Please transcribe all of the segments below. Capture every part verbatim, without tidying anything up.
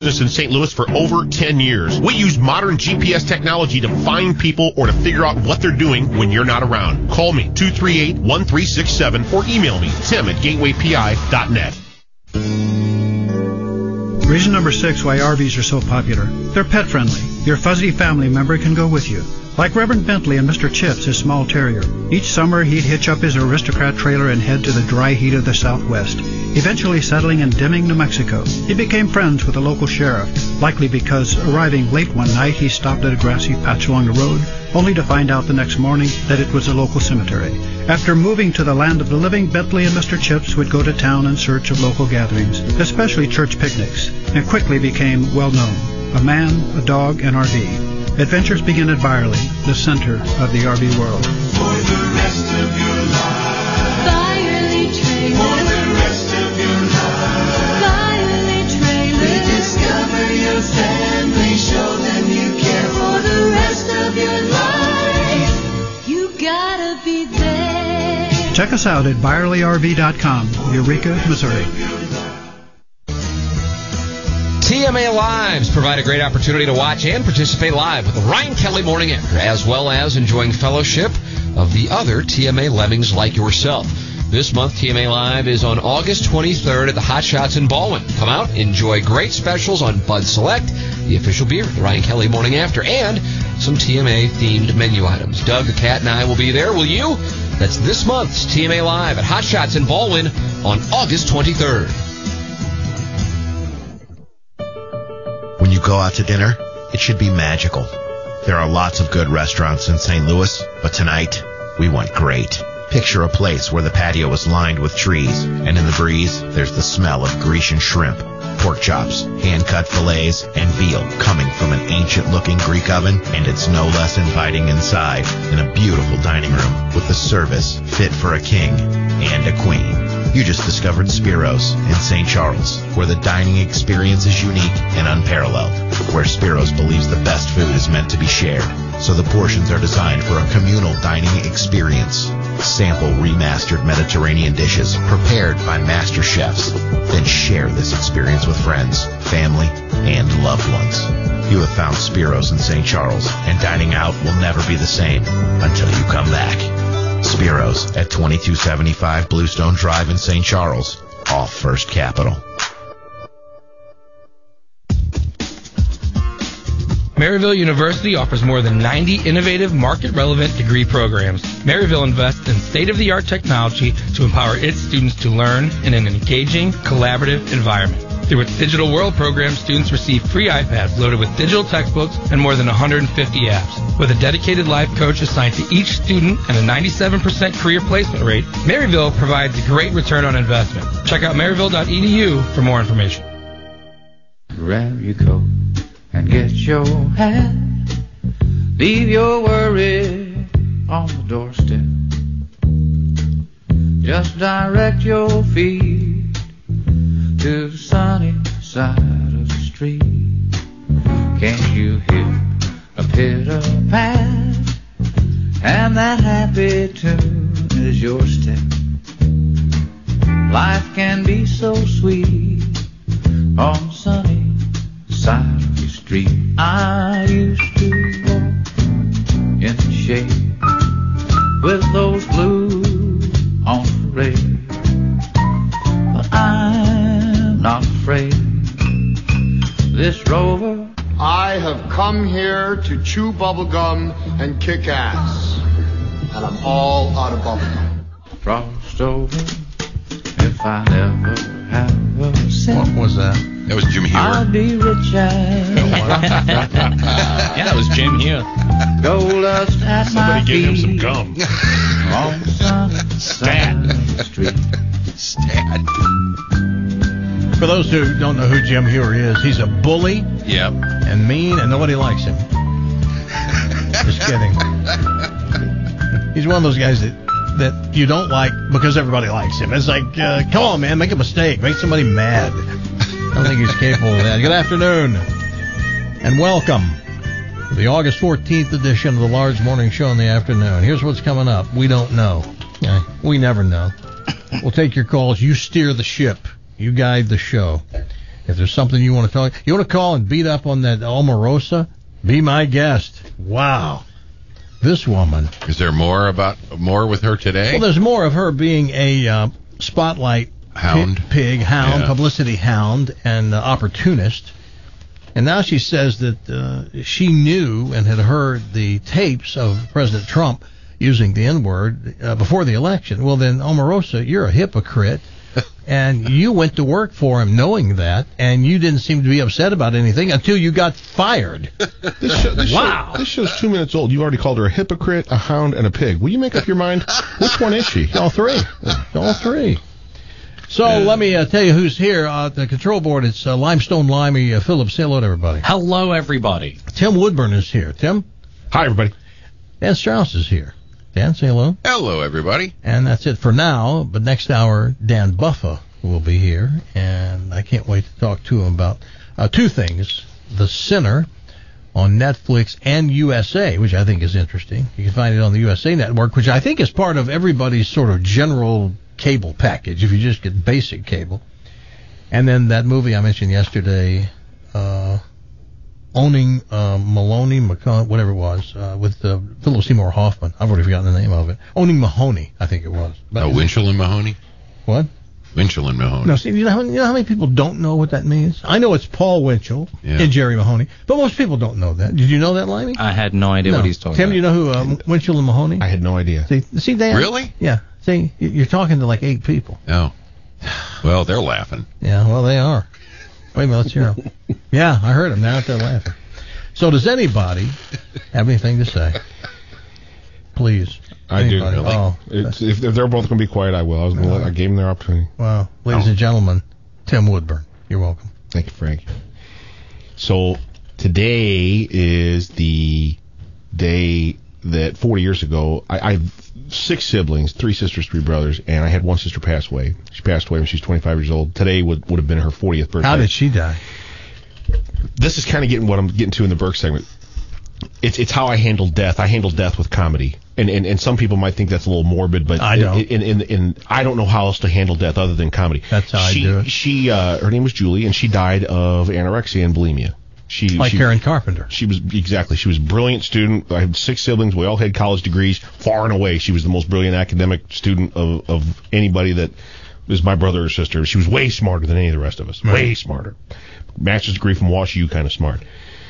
business in Saint Louis for over ten years. We use modern G P S technology to find people or to figure out what they're doing when you're not around. Call me, two three eight, one three six seven, or email me, tim at gateway p i dot net. Reason number six why R Vs are so popular. They're pet-friendly. Your fuzzy family member can go with you. Like Reverend Bentley and Mister Chips, his small terrier. Each summer, he'd hitch up his aristocrat trailer and head to the dry heat of the Southwest, eventually settling in Deming, New Mexico. He became friends with the local sheriff, likely because arriving late one night, he stopped at a grassy patch along the road, only to find out the next morning that it was a local cemetery. After moving to the land of the living, Bentley and Mister Chips would go to town in search of local gatherings, especially church picnics, and quickly became well known. A man, a dog, an R V. Adventures begin at Byerly, the center of the R V world. For the rest of your life, Byerly Trailers. For the rest of your life, Byerly Trailers. Rediscover your family, show them you care. For the rest of your life, you gotta be there. Check us out at Byerly R V dot com, Eureka, Missouri. T M A Lives provide a great opportunity to watch and participate live with the Ryan Kelly Morning After, as well as enjoying fellowship of the other T M A Lemmings like yourself. This month, T M A Live is on August twenty-third at the Hot Shots in Baldwin. Come out, enjoy great specials on Bud Select, the official beer of the Ryan Kelly Morning After, and some T M A-themed menu items. Doug, the cat, and I will be there. Will you? That's this month's T M A Live at Hot Shots in Baldwin on August twenty-third. When you go out to dinner, it should be magical. There are lots of good restaurants in Saint Louis, but tonight, we want great. Picture a place where the patio is lined with trees, and in the breeze, there's the smell of Grecian shrimp, pork chops, hand-cut fillets, and veal coming from an ancient-looking Greek oven, and it's no less inviting inside in a beautiful dining room with the service fit for a king and a queen. You just discovered Spiro's in Saint Charles, where the dining experience is unique and unparalleled, where Spiro's believes the best food is meant to be shared, so the portions are designed for a communal dining experience. Sample remastered Mediterranean dishes prepared by master chefs, then share this experience with friends, family, and loved ones. You have found Spiro's in Saint Charles, and dining out will never be the same until you come back. Spiro's at twenty-two seventy-five Bluestone Drive in Saint Charles, off First Capital. Maryville University offers more than ninety innovative, market-relevant degree programs. Maryville invests in state-of-the-art technology to empower its students to learn in an engaging, collaborative environment. Through its Digital World program, students receive free iPads loaded with digital textbooks and more than one hundred fifty apps. With a dedicated life coach assigned to each student and a ninety-seven percent career placement rate, Maryville provides a great return on investment. Check out maryville dot e d u for more information. Grab your coat and get your hat. Leave your worry on the doorstep. Just direct your feet to the sunny side of the street. Can't you hear a pitter-pat? And that happy tune is your step. Life can be so sweet on the sunny side of the street. I used to walk in the shade with those blues on parade, but I'm not afraid. This rover, I have come here to chew bubblegum and kick ass, and I'm all out of bubblegum. Frost over, if I ever have a cent. What was that? That was Jim Hewer. I'll be rich as yeah, that was Jim Hewer. Gold dust at Somebody my give him feet some gum. on the sunny side of the street. Stat. For those who don't know who Jim Hewer is, he's a bully. Yep. And mean, and nobody likes him. Just kidding. He's one of those guys that, that you don't like because everybody likes him. It's like, uh, come on, man, make a mistake. Make somebody mad. I don't think he's capable of that. Good afternoon, and welcome to the August fourteenth edition of the Large Morning Show in the afternoon. Here's what's coming up. We don't know. Okay? We never know. We'll take your calls. You steer the ship. You guide the show. If there's something you want to talk, you want to call and beat up on that Omarosa, be my guest. Wow. This woman. Is there more about more with her today? Well, there's more of her being a uh, spotlight hound, pig, pig hound, yeah. publicity hound, and uh, opportunist. And now she says that uh, she knew and had heard the tapes of President Trump using the N-word uh, before the election. Well, then, Omarosa, you're a hypocrite, and you went to work for him knowing that, and you didn't seem to be upset about anything until you got fired. This show, this wow. Show, this show's two minutes old. You already called her a hypocrite, a hound, and a pig. Will you make up your mind? Which one is she? All three. All three. So uh, let me uh, tell you who's here uh, at the control board. It's uh, Limestone Limey uh, Phillips. Say hello to everybody. Hello, everybody. Tim Woodburn is here. Tim? Hi, everybody. Dan Strauss is here. Dan, say hello. Hello, everybody. And that's it for now. But next hour, Dan Buffa will be here. And I can't wait to talk to him about uh, two things. The Sinner on Netflix and U S A, which I think is interesting. You can find it on the U S A network, which I think is part of everybody's sort of general cable package if you just get basic cable. And then that movie I mentioned yesterday, uh, Owning uh, Maloney, McCon- whatever it was, uh, with uh, Philip Seymour Hoffman. I've already forgotten the name of it. Owning Mahoney, I think it was. But oh, Winchell and Mahoney? What? Winchell and Mahoney. No, see, you know, how, you know how many people don't know what that means? I know it's Paul Winchell yeah. and Jerry Mahoney, but most people don't know that. Did you know that, Limey? I had no idea no. what he's talking Tim, about. Tim, you know who uh, Winchell and Mahoney? I had no idea. See, see, Dan? Really? Yeah. See, you're talking to like eight people. Oh. Well, they're laughing. Yeah, well, they are. Wait a minute, let's hear them. Yeah, I heard them. They're out there laughing. So does anybody have anything to say? Please. I anybody? do. Really? Oh, it's, if, if they're both going to be quiet, I will. I, was gonna let, I gave them their opportunity. Wow. Ladies oh. and gentlemen, Tim Woodburn. You're welcome. Thank you, Frank. So today is the day that forty years ago, I, I have six siblings, three sisters, three brothers, and I had one sister pass away. She passed away when she was twenty-five years old. Today would, would have been her fortieth birthday. How did she die? This is kind of getting what I'm getting to in the Burke segment. It's it's how I handle death. I handle death with comedy, and and, and some people might think that's a little morbid, but I don't. In, in, in, in, I don't know how else to handle death other than comedy. That's how she, I do it. She uh, her name was Julie, and she died of anorexia and bulimia. She like she, Karen Carpenter. She was exactly. She was a brilliant student. I had six siblings. We all had college degrees. Far and away, she was the most brilliant academic student of of anybody that was my brother or sister. She was way smarter than any of the rest of us. Right. Way smarter. Master's degree from Wash U, kind of smart.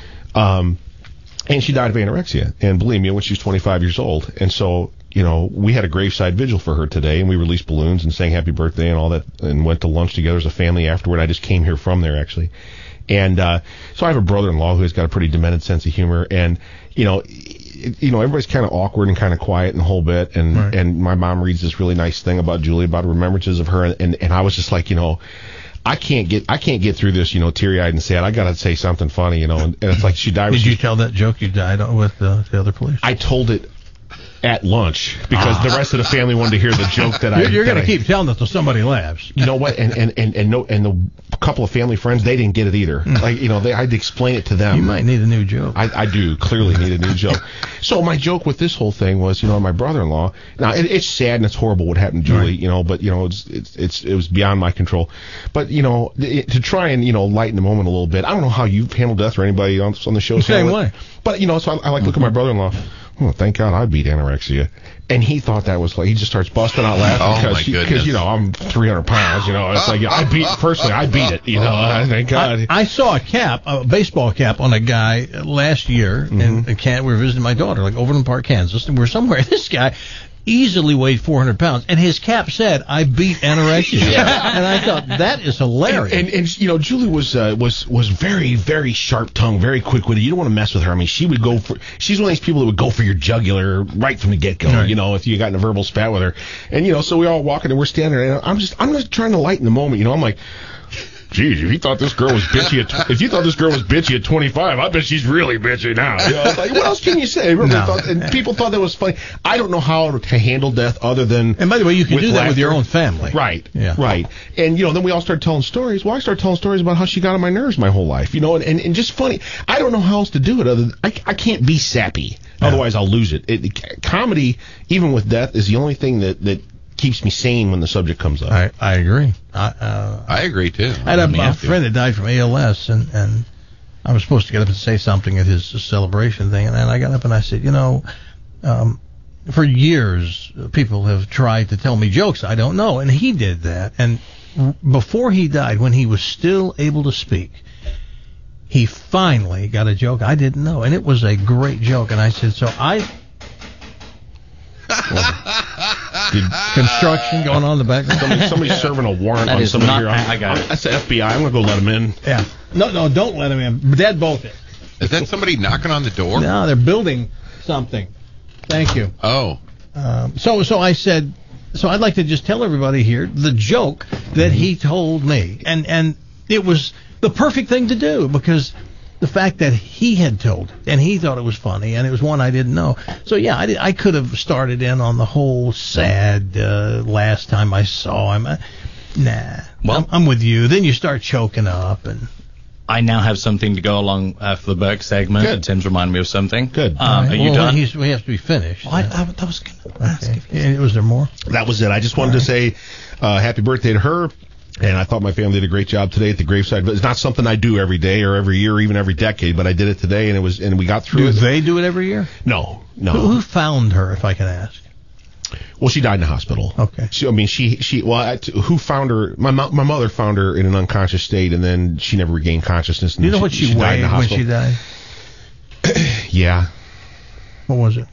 Um, and she died of anorexia and bulimia when she was twenty-five years old. And so, you know, we had a graveside vigil for her today, and we released balloons and sang happy birthday and all that, and went to lunch together as a family afterward. I just came here from there, actually. And uh, so I have a brother-in-law who has got a pretty demented sense of humor, and you know, it, you know, everybody's kind of awkward and kind of quiet and the whole bit. And right. and my mom reads this really nice thing about Julie, about remembrances of her, and and, and I was just like, you know, I can't get I can't get through this, you know, teary-eyed and sad. I got to say something funny, you know. And, and it's like she died. Did she, you tell that joke you died with uh, the other police? I told it at lunch because ah. the rest of the family wanted to hear the joke that I. You're, you're going to I, keep telling it till somebody laughs. You know what? And and and and no, and the couple of family friends, they didn't get it either. Like, you know, they I had to explain it to them. You might need a new joke. I, I do clearly need a new joke. So my joke with this whole thing was, you know, my brother-in-law. Now it, it's sad and it's horrible what happened to Julie, right. you know, but you know, it's it's it's it was beyond my control. But you know, it, to try and you know lighten the moment a little bit. I don't know how you've handled death or anybody on on the show. The same way. But you know, so I, I like look at my brother-in-law. Oh, thank God I beat anorexia. And he thought that was like, he just starts busting out laughing oh because, my he, goodness. you know, I'm three hundred pounds, you know, it's like, I beat, personally, I beat it, you know, I thank God. I, I saw a cap, a baseball cap on a guy last year, mm-hmm. in, in Can- we were visiting my daughter, like Overland Park, Kansas, and we were somewhere, this guy easily weighed four hundred pounds, and his cap said, I beat anorexia. Yeah. And I thought, that is hilarious. And, and, and you know, Julie was uh, was was very, very sharp-tongued, very quick-witted. You don't want to mess with her. I mean, she would go for, she's one of these people that would go for your jugular right from the get-go, right. you know, if you got in a verbal spat with her. And, you know, so we're all walking, and we're standing there, and I'm just, I'm just trying to lighten the moment, you know, I'm like, geez, if you thought this girl was bitchy at if you thought this girl was bitchy at twenty-five, I bet she's really bitchy now. You know, it's like, what else can you say? No. Thought, and people thought that was funny. I don't know how to handle death other than. And by the way, you can do that laughter. with your own family, right? Yeah, right. And you know, then we all started telling stories. Well, I started telling stories about how she got on my nerves my whole life. You know, and, and, and just funny. I don't know how else to do it other than I, I can't be sappy. Yeah. Otherwise, I'll lose it. it. Comedy, even with death, is the only thing that that. keeps me sane when the subject comes up. I, I agree. I, uh, I agree too. I had I a, mean, a friend that died from A L S, and, and I was supposed to get up and say something at his celebration thing, and then I got up and I said, you know, um, for years people have tried to tell me jokes I don't know, and he did that. And before he died, when he was still able to speak, he finally got a joke I didn't know, and it was a great joke. And I said, so I... Well, construction going on in the background. Somebody, somebody's serving a warrant That on is somebody not- here. I got it. That's the F B I. I'm going to go let them in. Yeah. No, no, don't let him in. Dead bolt it. Is that somebody knocking on the door? No, they're building something. Thank you. Oh. Um, so, so I said, so I'd like to just tell everybody here the joke that he told me, and and it was the perfect thing to do because the fact that he had told it, and he thought it was funny, and it was one I didn't know. So yeah, I, did, I could have started in on the whole sad uh, last time I saw him. Uh, nah, well, I'm, I'm with you. Then you start choking up, and I now have something to go along uh, for the Burke segment. Good. Tim's reminded me of something. Good. Um, Right. Are you well, done? He's, we have to be finished. Well, I, I, that was going to ask Okay. if you Yeah, was there more? That was it. I just wanted to say uh, happy birthday to her. And I thought my family did a great job today at the graveside. But it's not something I do every day or every year or even every decade. But I did it today, and it was, and we got through Do it. they do it every year? No, no. Who, who found her, if I can ask? Well, she died in the hospital. Okay. She, I mean, she, she, well, I, who found her? My mo- my mother found her in an unconscious state, and then she never regained consciousness. And Do you know she, what she, she died in weighed the when hospital. she died? Yeah. What was it?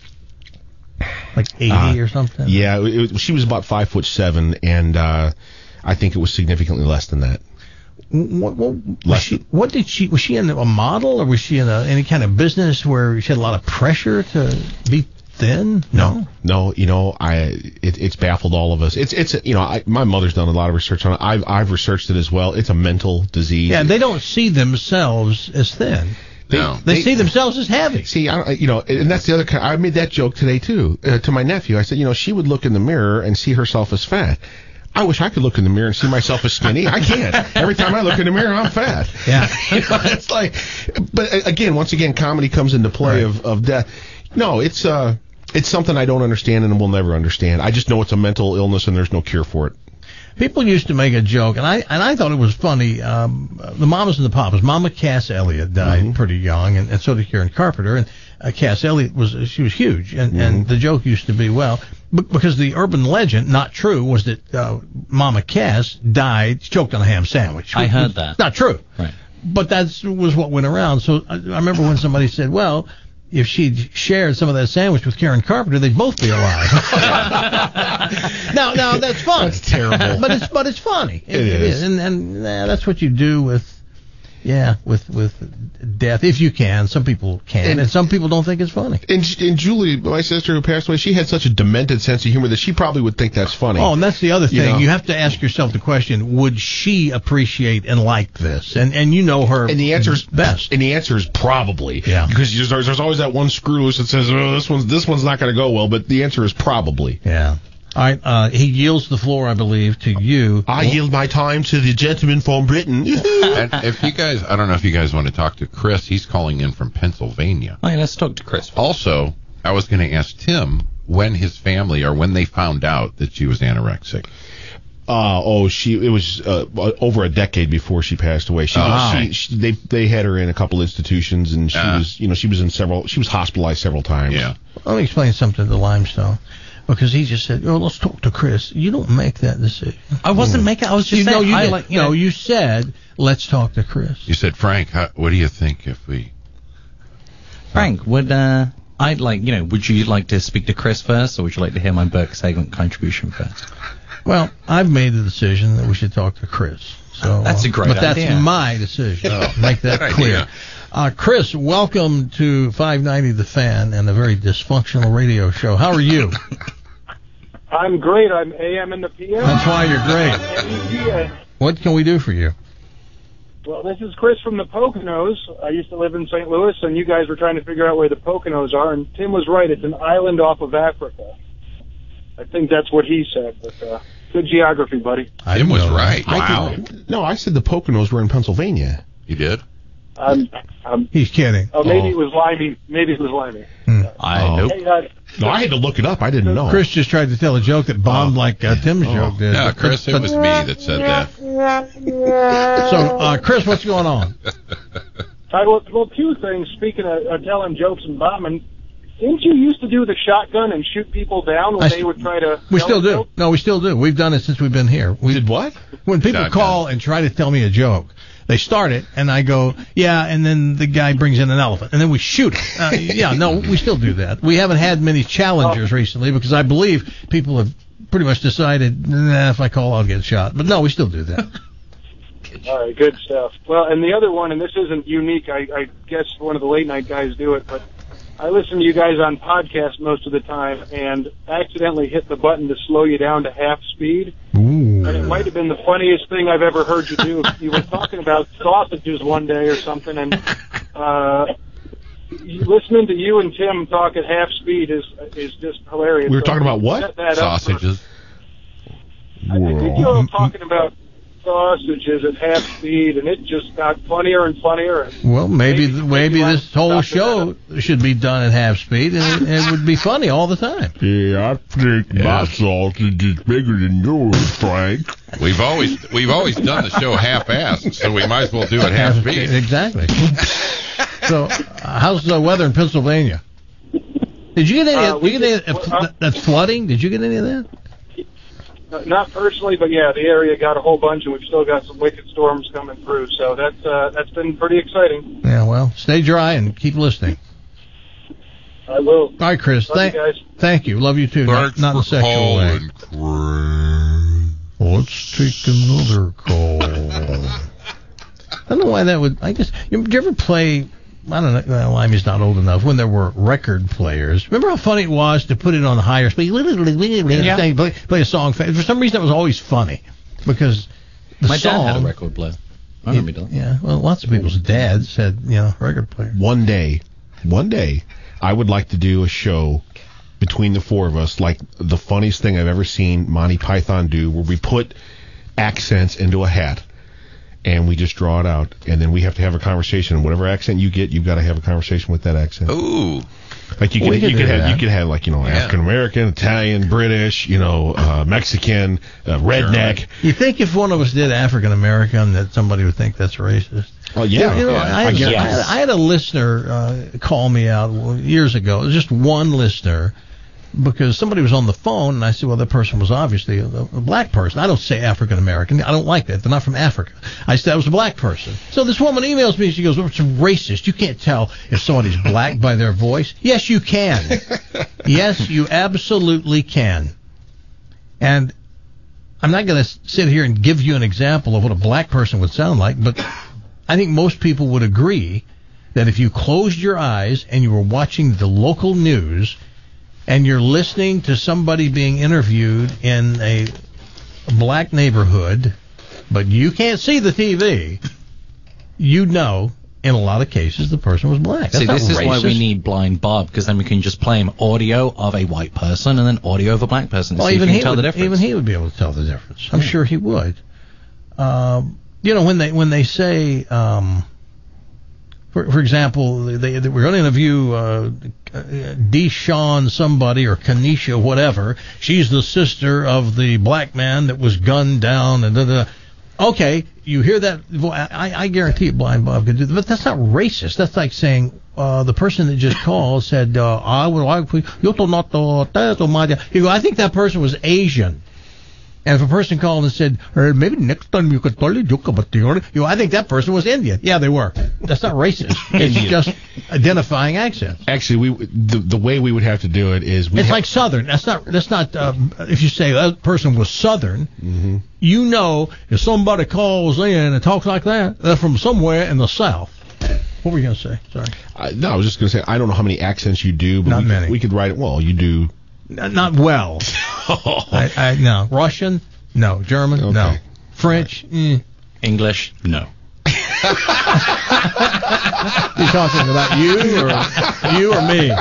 Like eighty Uh, or something? Yeah, it, it, she was about five foot seven, and uh, I think it was significantly less than that. What, what, was Less she, what did she? Was she in a model, or was she in a, any kind of business where she had a lot of pressure to be thin? No. No, you know, I it, it's baffled all of us. It's it's you know, I, my mother's done a lot of research on it. I've I've researched it as well. It's a mental disease. Yeah, they don't see themselves as thin. They, No. They, see themselves as heavy. See, I, you know, and that's the other. kind- I made that joke today too uh, to my nephew. I said, you know, she would look in the mirror and see herself as fat. I wish I could look in the mirror and see myself as skinny. I can't. Every time I look in the mirror, I'm fat. Yeah. You know, it's like, but uh, again, once again, comedy comes into play Right. of, of death. No, it's uh, it's something I don't understand and will never understand. I just know it's a mental illness and there's no cure for it. People used to make a joke, and I and I thought it was funny. Um, the Mamas and the Papas. Mama Cass Elliott died Mhm. pretty young, and, and so did Karen Carpenter. And uh, Cass Elliott was she was huge, and, and the joke used to be, well, b- because the urban legend, not true, was that uh, Mama Cass died choked on a ham sandwich. I Which heard was that. Not true. Right. But that was what went around. So I, I remember when somebody said, well, if she'd shared some of that sandwich with Karen Carpenter, they'd both be alive. now, now that's funny. That's terrible. But it's but it's funny. It is. and and nah, that's what you do with, yeah, with with death if you can. Some people can, and, And- some people don't think it's funny. And, and Julie, my sister who passed away, she had such a demented sense of humor that she probably would think that's funny. Oh, and that's the other thing. You You, know. have to ask yourself the question: would she appreciate and like this? And and you know her And the answer is best. And the answer is probably. Yeah. Because there's, there's always that one screw loose that says, oh, this one's this one's not going to go well. But the answer is probably. Yeah. All right. Uh, he yields the floor, I believe, to you. I yield my time to the gentleman from Britain. And if you guys, I don't know if you guys want to talk to Chris. He's calling in from Pennsylvania. Oh, yeah, let's talk to Chris. Also, I was going to ask Tim when his family or when they found out that she was anorexic. Uh, oh, she. It was uh, over a decade before she passed away. She, Oh, was, okay. she, she they they had her in a couple institutions, and she Uh. was you know she was in several. She was hospitalized several times. Yeah. Let me explain something to Limestone. Because he just said, "Oh, let's talk to Chris." You don't make that decision. I wasn't making. I was just you saying. know, you I did. like. You no, know, you said, "Let's talk to Chris." You said, Frank, how, what do you think if we? Frank, would uh, I'd like. You know, would you like to speak to Chris first, or would you like to hear my Burke segment contribution first? Well, I've made the decision that we should talk to Chris. So That's a great But that's idea. my decision. Oh, Make that good clear. idea. Uh, Chris, welcome to five ninety The Fan and a very dysfunctional radio show. How are you? I'm great. I'm A M in the P M. That's why you're great. great. What can we do for you? Well, this is Chris from the Poconos. I used to live in Saint Louis, and you guys were trying to figure out where the Poconos are, and Tim was right. It's an island off of Africa. I think that's what he said, but uh, good geography, buddy. I Tim didn't was know that. right. I Wow. did- no, I said the Poconos were in Pennsylvania. You did? Um, um, He's kidding. oh, maybe Oh. it was Limey. Maybe it was Limey. Hmm. I Oh. nope. Hey, uh, No, I had to look it up. I didn't know. Chris just tried to tell a joke that bombed like uh, Tim's Oh. joke did. No, But- Chris, it but- was me that said that. So, uh, Chris, what's going on? I, well, well, two things. Speaking of, of telling jokes and bombing, didn't you used to do the shotgun and shoot people down when I they st- would try to? We tell still a do. joke? No, we still do. We've done it since we've been here. We did what? When people Shotgun. call and try to tell me a joke, they start it, and I go, yeah, and then the guy brings in an elephant, and then we shoot it. Uh, yeah, no, we still do that. We haven't had many challengers recently because I believe people have pretty much decided, nah, if I call, I'll get shot. But no, we still do that. All right, good stuff. Well, and the other one, and this isn't unique. I, I guess one of the late night guys do it, but I listen to you guys on podcasts most of the time, and accidentally hit the button to slow you down to half speed. Ooh. And it might have been the funniest thing I've ever heard you do. You were talking about sausages one day or something, and uh, listening to you and Tim talk at half speed is is just hilarious. We were So talking about what? set that up for- Sausages. I think you were talking about sausages at half speed, and it just got funnier and funnier. And Well, maybe Maybe- maybe maybe this whole stop show should be done at half speed, and it, it would be funny all the time. Yeah, I think my sausage is bigger than yours, Frank. We've always we've always done the show half-assed, so we might as well do it half speed. Exactly. So, uh, how's the weather in Pennsylvania? Did you get any? Uh, did we you get any just- uh, that's flooding? Did you get any of that? Uh, not personally, but yeah, the area got a whole bunch, and we've still got some wicked storms coming through. So that's uh, that's been pretty exciting. Yeah. Well, stay dry and keep listening. I will. All right, Chris. Love you Thank, guys. thank you. Love you too. Not, Thanks not in a for sexual way. calling, Let's take another call. I don't know why that would. I guess. You, did you ever play? I don't know. Well, I'm just not old enough. When there were record players, remember how funny it was to put it on the higher speed? Yeah. Play, play a song. For some reason, that was always funny because the My song. dad had a record player. I remember Yeah, doing. yeah, well, lots of people's dads had, you know, record players. One day, one day, I would like to do a show between the four of us, like the funniest thing I've ever seen Monty Python do, where we put accents into a hat and we just draw it out, and then we have to have a conversation. And whatever accent you get, you've got to have a conversation with that accent. Ooh. Like you We could, could you do could have, that. you could have like you know Yeah. African American, Italian, British, you know, uh, Mexican, uh, redneck. You think if one of us did African American that somebody would think that's racist? Oh yeah, You know, yeah. I, had, guess. I, had, I had a listener uh, call me out years ago. It was just one listener because somebody was on the phone, and I said, well, that person was obviously a, a black person. I don't say African American. I don't like that. They're not from Africa. I said I was a black person. So this woman emails me. She goes, well, it's racist. You can't tell if somebody's black by their voice. Yes, you can. Yes, you absolutely can. And I'm not going to sit here and give you an example of what a black person would sound like, but I think most people would agree that if you closed your eyes and you were watching the local news and you're listening to somebody being interviewed in a black neighborhood, but you can't see the T V, you know in a lot of cases the person was black. That's See, not this is why we racist. need Blind Bob, because then we can just play him audio of a white person and then audio of a black person. To Well, see even if you he can tell would, the difference. even he would be able to tell the difference. I'm sure he would. Um, you know, when they when they say, um, for for example, they, they we're going to interview uh, Deshawn somebody or Kanisha whatever. She's the sister of the black man that was gunned down and da, da, da. Okay, you hear that? I, I guarantee you, Blind Bob could do that. But that's not racist. That's like saying uh, the person that just called said, uh, "I would like you to not to." You go, I think that person was Asian. And if a person called and said, "Hey, maybe next time you could tell a joke about the," you know, I think that person was Indian. Yeah, they were. That's not racist. It's just identifying accents. Actually, we the the way we would have to do it is we It's like Southern. That's not. That's not. Um, if you say that person was Southern, mm-hmm. you know, if somebody calls in and talks like that, they're from somewhere in the South. What were you gonna say? Sorry. Uh, no, I was just gonna say I don't know how many accents you do, but Not we, many. we could write it. Well, you do. N- Not well. I, I no Russian. No German. Okay. No French. Mm. English, no. You talking about you or you or me?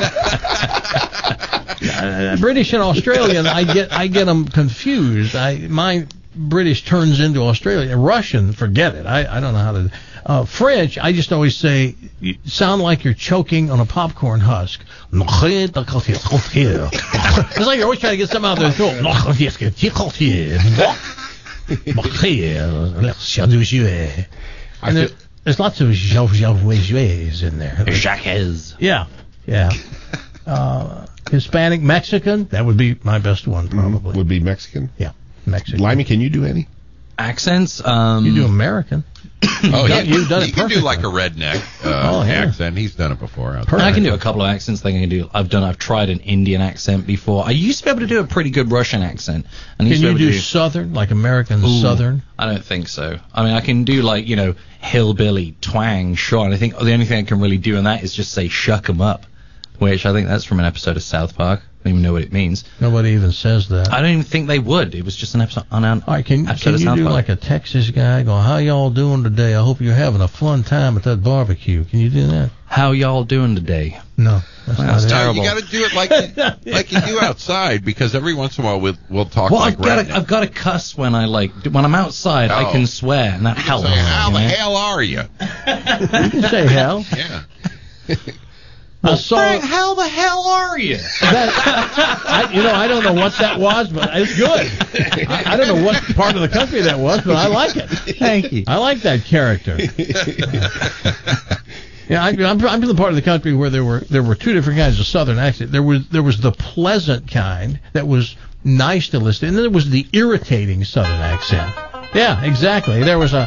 Uh, British and Australian, I get I get them confused. I my British turns into Australian. Russian, forget it. I, I don't know how to. Uh, French, I just always say, you sound like you're choking on a popcorn husk. It's like you're always trying to get something out of their throat. And there, there's lots of jouets in there. Jacques. Yeah, yeah. Uh, Hispanic, Mexican, that would be my best one, probably. Would be Mexican? Yeah, Mexican. Limey, can you do any? Accents? Um, You do American. Oh, Yeah, he, you've done it he can do perfectly. like a redneck uh, Oh, yeah. accent. He's done it before. Out I can do a couple of accents. I can do. I've done. I've tried an Indian accent before. I used to be able to do a pretty good Russian accent. And I Can used to you be able do to Southern, like American Ooh, Southern? I don't think so. I mean, I can do like you know hillbilly twang, sure. And I think the only thing I can really do in that is just say "shuck 'em up," which I think that's from an episode of South Park. I don't even know what it means. Nobody even says that. I don't even think they would. It was just an episode on an All right, can, episode can of you South do Park. like a Texas guy going, how y'all doing today? I hope you're having a fun time at that barbecue. Can you do that? How y'all doing today? No, that's Well, not that's it. No, terrible. you got to do it like you, like you do outside, because every once in a while we'll, we'll talk Well, like I've got redneck. to, I've got to cuss when I like when I'm outside. I Oh. can swear, and that You can helps. say, how you the know? hell are you? You can say hell. Yeah. I saw Frank, how the hell are you? that. I, you know, I don't know what that was, but it's good. I, I don't know what part of the country that was, but I like it. Thank you. I like that character. Yeah, I, I'm, I'm from the part of the country where there were there were two different kinds of Southern accent. There was there was the pleasant kind that was nice to listen, and then there was the irritating Southern accent. Yeah, exactly. There was a.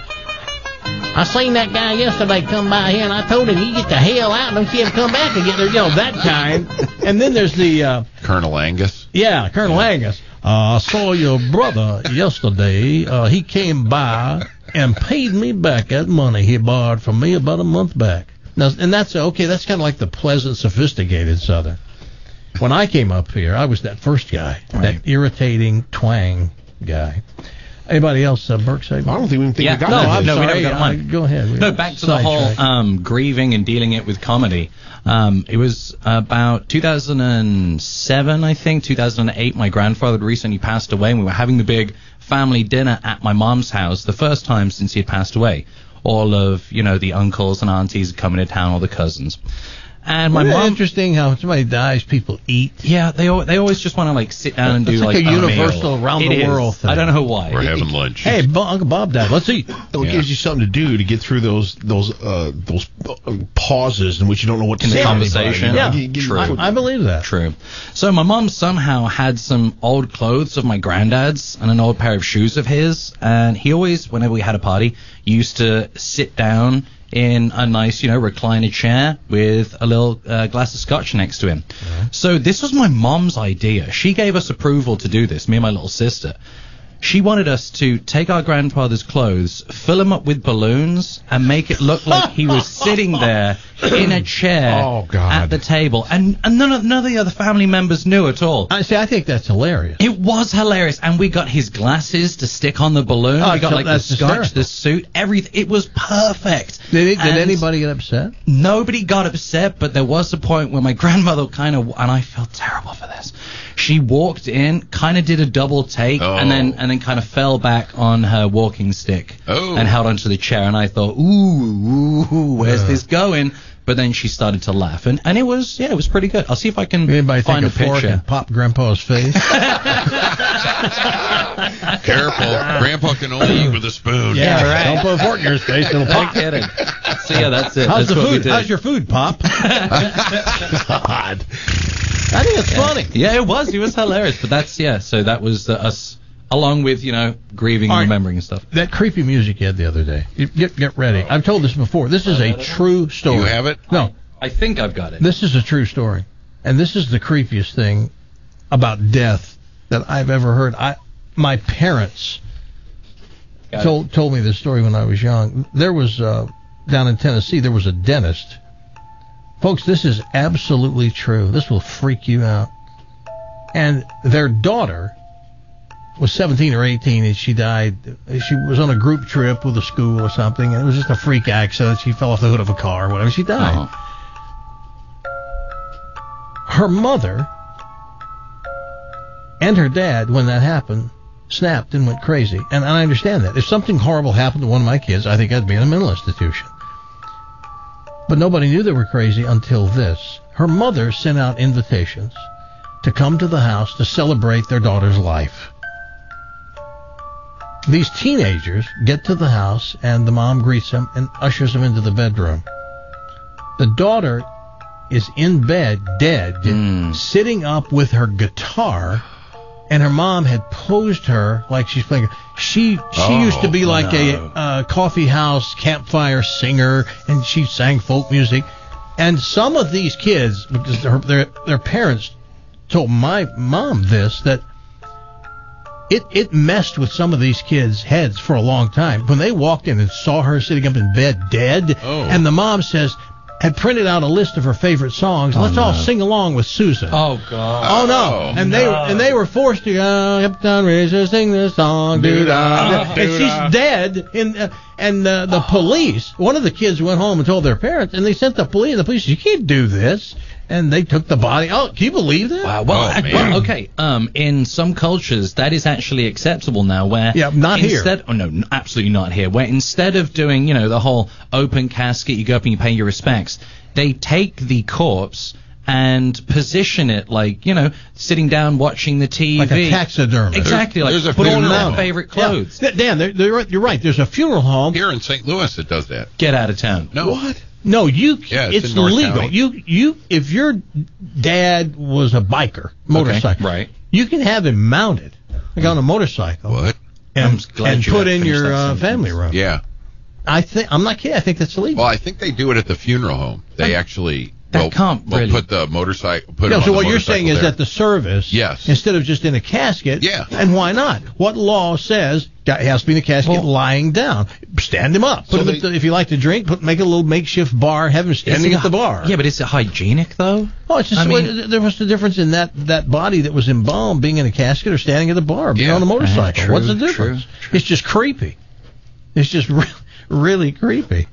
I seen that guy yesterday come by here, and I told him, "You get the hell out! Don't you ever come back again." There's, you know, that kind. And then there's the. Uh, Colonel Angus. Yeah, Colonel Angus. Uh, I saw your brother yesterday. Uh, he came by and paid me back that money he borrowed from me about a month back. Now, and that's okay. That's kind of like the pleasant, sophisticated Southern. When I came up here, I was that first guy, Right. that irritating twang guy. Anybody else, uh, Burke? Say? I don't think we think Yeah, we got no, that. I'm no, we sorry. never got I- one. Go ahead. No, back to the whole Sidetrack. um, grieving and dealing it with comedy. Um, it was about two thousand seven, I think, two thousand eight. My grandfather had recently passed away, and we were having the big family dinner at my mom's house, the first time since he had passed away. All of, you know, the uncles and aunties coming to town, all the cousins. And my Isn't it mom... interesting how somebody dies, people eat. Yeah, they al- they always just want to like sit down and do It's like like a meal. universal around It the is. world thing. I don't know why. We're having lunch. Hey, Bo- Uncle Bob died. Let's eat. It gives you something to do to get through those those uh, those uh, pauses in which you don't know what to In the say. to anybody, conversation. you know? Yeah, You- you- true. I, I believe that. True. So my mom somehow had some old clothes of my granddad's and an old pair of shoes of his, and he always, whenever we had a party, used to sit down in a nice, you know, recliner chair with a little uh, glass of scotch next to him. So this was my mom's idea. She gave us approval to do this, me and my little sister. She wanted us to take our grandfather's clothes, fill them up with balloons, and make it look like he was sitting there in a chair Oh, God. at the table. And, and none, of, none of the other family members knew at all. I see. I think that's hilarious. It was hilarious, and we got his glasses to stick on the balloon. Oh, we got so like the that's scotch, hysterical. the suit, everything. It was perfect. Did, it, did And anybody get upset? Nobody got upset, but there was a point where my grandmother kind of, and I felt terrible for this. She walked in, kind of did a double take, Oh. and then and then kind of fell back on her walking stick Oh. and held onto the chair. And I thought, ooh, ooh where's Yeah. this going? But then she started to laugh, and, and it was yeah, it was pretty good. I'll see if I can Anybody find take a a fork picture. and pop Grandpa's face? Careful. Grandpa can only eat with a spoon. Yeah, right. Don't put a fork in his face; it'll No pop. kidding. So yeah, that's it. How's that's the what we food? did. How's your food, Pop? God, I think it's funny. Yeah, it was. It was hilarious. But that's yeah. So that was uh, us, along with you know grieving All and right. remembering and stuff. That creepy music you had the other day. You- Get get ready. I've told this before. This is a true story. You have it? No, I think I've got it. this is a true story, and this is the creepiest thing about death that I've ever heard. I my parents Got it. told told me this story when I was young. There was uh, down in Tennessee. There was a dentist. Folks, this is absolutely true. This will freak you out. And their daughter was seventeen or eighteen, and she died. She was on a group trip with a school or something, and it was just a freak accident. She fell off the hood of a car or whatever. She died. Oh. Her mother and her dad, when that happened, snapped and went crazy. And I understand that. If something horrible happened to one of my kids, I think I'd be in a mental institution. But nobody knew they were crazy until this. Her mother sent out invitations to come to the house to celebrate their daughter's life. These teenagers get to the house, and the mom greets them and ushers them into the bedroom. The daughter is in bed, dead, mm. sitting up with her guitar, and her mom had posed her like she's playing. She she Oh, used to be like no. a uh, coffee house campfire singer, and she sang folk music. And some of these kids, because their their, their parents told my mom this, that it it messed with some of these kids' heads for a long time. When they walked in and saw her sitting up in bed dead, Oh. and the mom says, had printed out a list of her favorite songs. Oh, Let's no. all sing along with Susan. Oh God! Oh no! And they no. and they were forced to go up down, Razor, sing this song, do da. And she's dead. In uh, and uh, the police. One of the kids went home and told their parents, and they sent the police. The police said, "You can't do this." And they took the body. Oh, can you believe that? Wow. Well, I- well, okay. Um, in some cultures, that is actually acceptable now. Where Yeah, not here. instead, Oh no, n- absolutely not here. Where instead of doing, you know, the whole open casket, you go up and you pay your respects. They take the corpse and position it like, you know, sitting down watching the T V. Like a taxidermist. Exactly. Like There's a put on funeral their home. favorite clothes. Yeah. Dan, they're, they're, right- you're right. There's a funeral home Here in Saint Louis, it does that. Get out of town. No. What? No, you. Yeah, it's it's in North legal. County. You you if your dad was a biker, motorcycle, right. You can have him mounted like on a motorcycle. What? And, I'm glad and you put had in finished your that uh, sentence. family room. Yeah. I think I'm not kidding. I think that's illegal. Well, I think they do it at the funeral home. They actually That will, can't will really- put the motorcycle. Put no, him so on the what you're saying motorcycle is there. that the service, Yes. instead of just in a casket, Yeah. and why not? What law says that has to be in a casket Well- lying down? Stand him up. Put So him they- at the, if you like to drink, put make a little makeshift bar. Have him standing Is it at the bar. Yeah, but is it hygienic though? Oh, it's just I mean- well, there was the difference in that that body that was embalmed being in a casket or standing at the bar, being Yeah. on a motorcycle. Uh, true, What's the true, difference? true. It's just creepy. It's just re- really creepy.